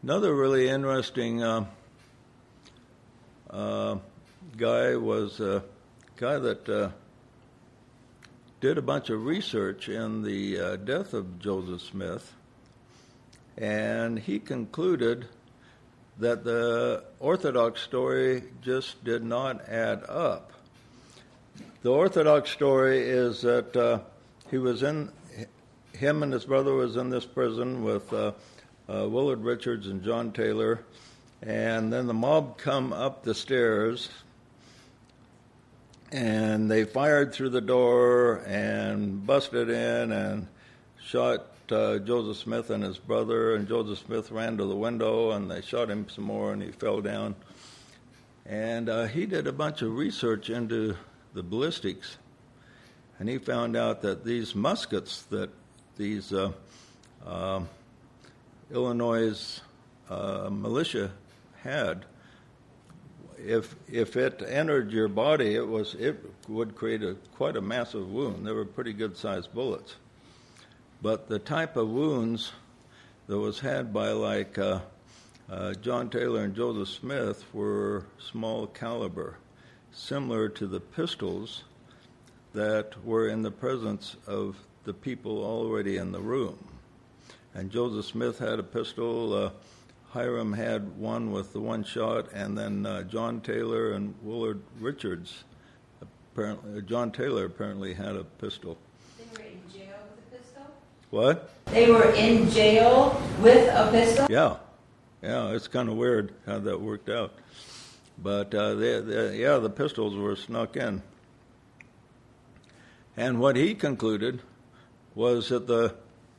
Another really interesting guy was a guy that did a bunch of research in the death of Joseph Smith, and he concluded that the Orthodox story just did not add up. The Orthodox story is that him and his brother was in this prison with Willard Richards and John Taylor, and then the mob come up the stairs, and they fired through the door and busted in and shot Joseph Smith and his brother, and Joseph Smith ran to the window, and they shot him some more, and he fell down. And he did a bunch of research into the ballistics, and he found out that these muskets that these Illinois militia had, if it entered your body, it would create quite a massive wound. They were pretty good-sized bullets. But the type of wounds that was had by John Taylor and Joseph Smith were small caliber, similar to the pistols that were in the presence of the people already in the room. And Joseph Smith had a pistol, Hiram had one with the one shot, and then John Taylor and Willard Richards, John Taylor apparently had a pistol. They were in jail with a pistol? What? They were in jail with a pistol? Yeah, it's kind of weird how that worked out. But the pistols were snuck in. And what he concluded was that the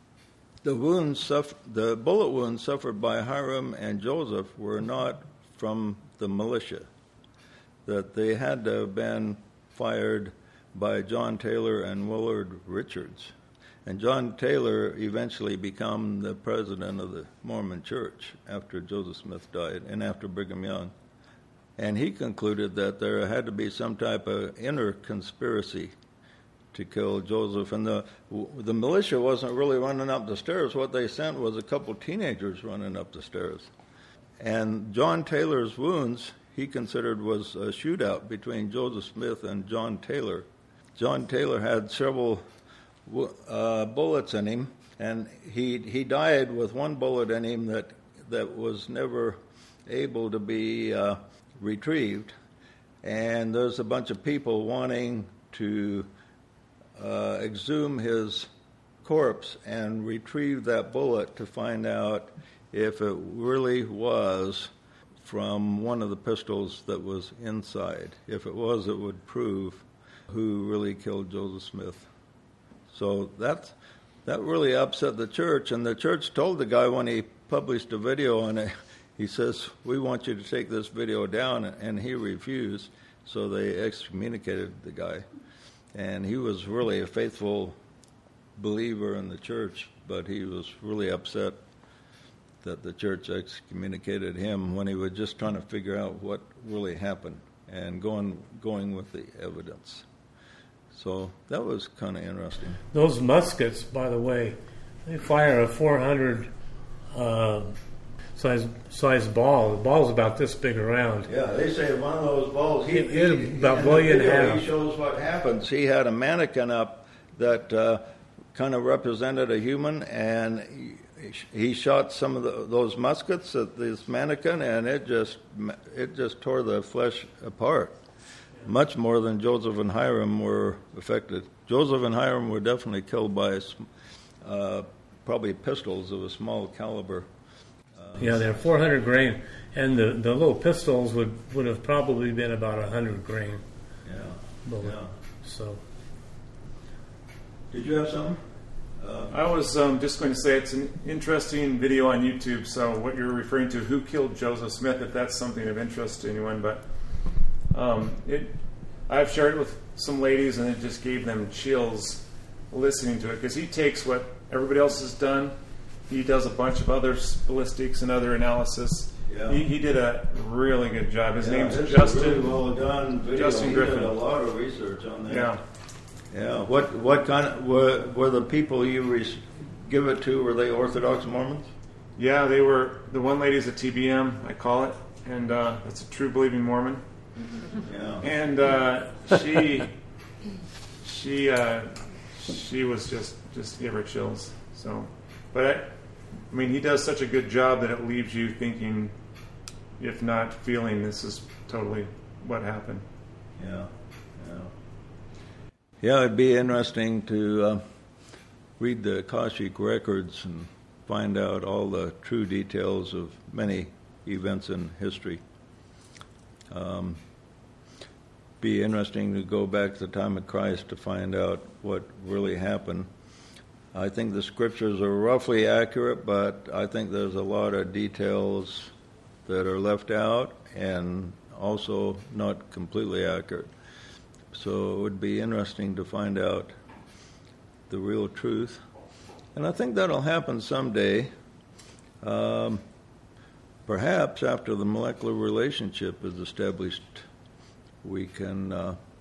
bullet wounds suffered by Hiram and Joseph were not from the militia, that they had to have been fired by John Taylor and Willard Richards. And John Taylor eventually became the president of the Mormon Church after Joseph Smith died and after Brigham Young. And he concluded that there had to be some type of inner conspiracy to kill Joseph. And the militia wasn't really running up the stairs. What they sent was a couple teenagers running up the stairs. And John Taylor's wounds, he considered, was a shootout between Joseph Smith and John Taylor. John Taylor had several bullets in him, and he died with one bullet in him that was never able to be retrieved. And there's a bunch of people wanting to exhume his corpse and retrieve that bullet to find out if it really was from one of the pistols that was inside. If it was, it would prove who really killed Joseph Smith. So that really upset the church, and the church told the guy when he published a video on it, he says, "We want you to take this video down," and he refused, so they excommunicated the guy. And he was really a faithful believer in the church, but he was really upset that the church excommunicated him when he was just trying to figure out what really happened and going with the evidence. So that was kind of interesting. Those muskets, by the way, they fire a 400 size ball. The ball's about this big around. Yeah, they say one of those balls. It about blow you in half. He shows what happens. He had a mannequin up that kind of represented a human, and he shot some of those muskets at this mannequin, and it just tore the flesh apart. Much more than Joseph and Hiram were affected. Joseph and Hiram were definitely killed by probably pistols of a small caliber. Yeah, they're 400 grain, and the little pistols would have probably been about 100 grain. Yeah. Yeah. So. Did you have something? I was just going to say it's an interesting video on YouTube. So what you're referring to, who killed Joseph Smith, if that's something of interest to anyone, but I've shared it with some ladies, and it just gave them chills listening to it, because he takes what everybody else has done. He does a bunch of other ballistics and other analysis. Yeah. He did a really good job. His name's Justin. Justin. Really well done video. Justin Griffin. He did a lot of research on that. Yeah. Yeah. What kind of were the people you give it to? Were they Orthodox Mormons? Yeah, they were. The one lady's a TBM, I call it, and that's a true believing Mormon. Yeah. And she was just gave her chills. So, but I mean, he does such a good job that it leaves you thinking, if not feeling, this is totally what happened. Yeah. It'd be interesting to read the Akashic records and find out all the true details of many events in history. Be interesting to go back to the time of Christ to find out what really happened. I think the scriptures are roughly accurate, but I think there's a lot of details that are left out and also not completely accurate. So it would be interesting to find out the real truth. And I think that'll happen someday. Perhaps after the molecular relationship is established, we can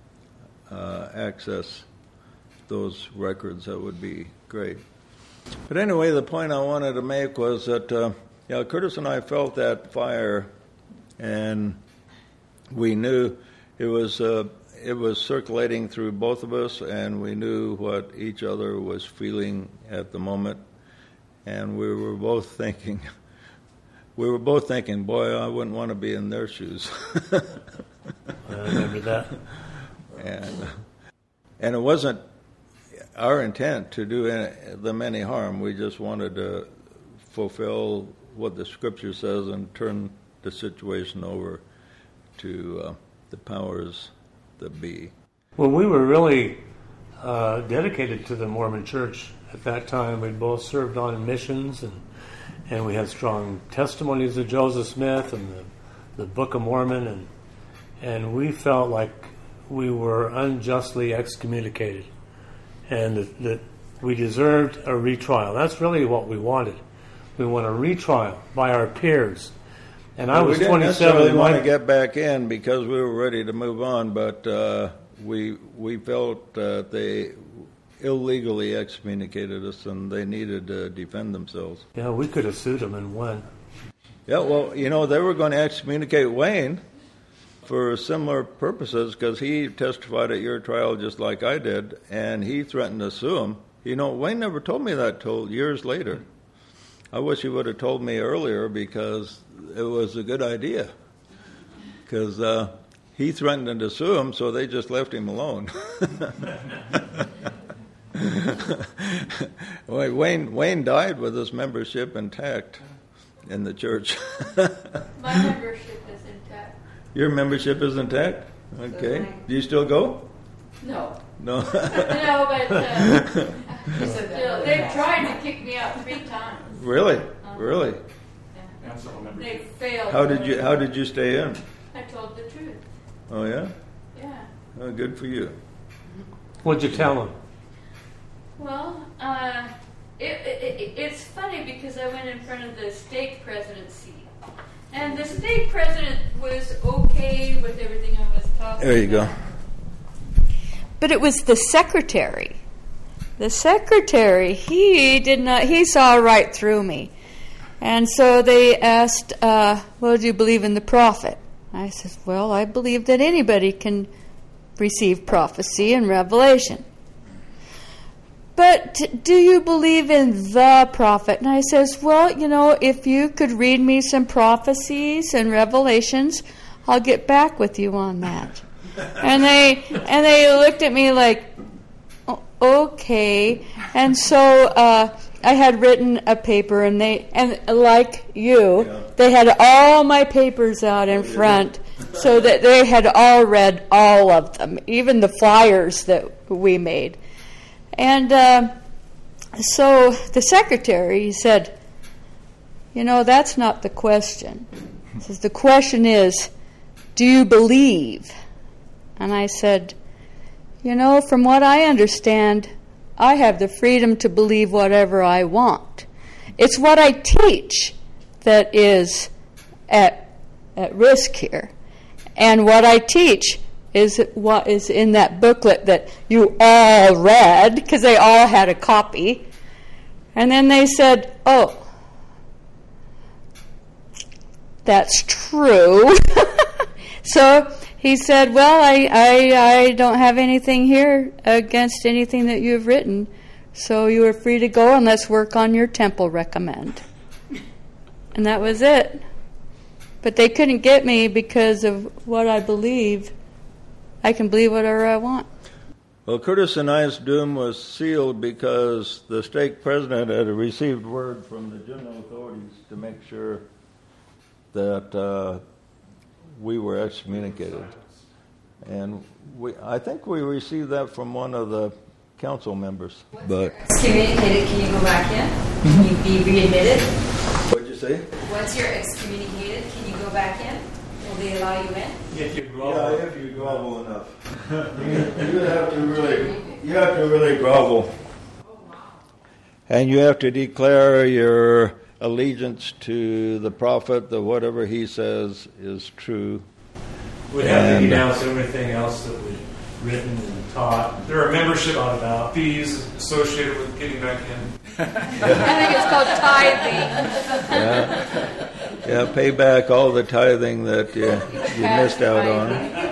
access those records. That would be great. But anyway, the point I wanted to make was that Curtis and I felt that fire, and we knew it was circulating through both of us, and we knew what each other was feeling at the moment, and we were both thinking, boy, I wouldn't want to be in their shoes. I remember that. And it wasn't our intent to do them any harm. We just wanted to fulfill what the Scripture says and turn the situation over to the powers that be. Well, we were really dedicated to the Mormon Church at that time. We'd both served on missions, and we had strong testimonies of Joseph Smith and the Book of Mormon, and we felt like we were unjustly excommunicated and that we deserved a retrial. That's really what we wanted. We want a retrial by our peers. And I was 27. We didn't necessarily want to get back in because we were ready to move on, but we felt they illegally excommunicated us and they needed to defend themselves. Yeah, we could have sued them and won. Yeah, well, they were going to excommunicate Wayne for similar purposes because he testified at your trial just like I did, and he threatened to sue him. Wayne never told me that till years later. I wish he would have told me earlier because it was a good idea. Because he threatened to sue him, so they just left him alone. Wayne died with his membership intact in the church. My membership is intact. Your membership is intact? Okay. Do you still go? No. No. No, but still, they've tried to kick me out 3 times. Really? Really? Yeah. They failed. How did you stay in? I told the truth. Oh yeah? Yeah. Oh, good for you. What'd you tell them? Well, it's funny because I went in front of the stake presidency, and the stake president was okay with everything I was talking about. There you go. But it was the secretary. The secretary, he saw right through me. And so they asked, well, do you believe in the prophet? I said, well, I believe that anybody can receive prophecy and revelation. But do you believe in the prophet? And I says, well, if you could read me some prophecies and revelations, I'll get back with you on that. And they looked at me like, okay. And so I had written a paper, and like you, they had all my papers out in front, so that they had all read all of them, even the flyers that we made. And so the secretary said, that's not the question. He says, the question is, do you believe? And I said, from what I understand, I have the freedom to believe whatever I want. It's what I teach that is at risk here. And what I teach is what is in that booklet that you all read, because they all had a copy. And then they said, oh, that's true. So he said, well, I don't have anything here against anything that you've written, so you are free to go and let's work on your temple recommend. And that was it. But they couldn't get me because of what I believe. I can believe whatever I want. Well, Curtis and I's doom was sealed because the stake president had received word from the general authorities to make sure that we were excommunicated. And I think we received that from one of the council members. But Excommunicated, can you go back in? Can you be readmitted? what'd you say? Once you're excommunicated, can you go back in? Will they allow you in? If you Yeah, if you grovel enough. you have to really grovel. And you have to declare your allegiance to the prophet, that whatever he says is true. We'd have to denounce everything else that we'd written and taught. There are membership thought about. fees associated with getting back in. I think it's called tithing. Yeah, pay back all the tithing that you missed out on.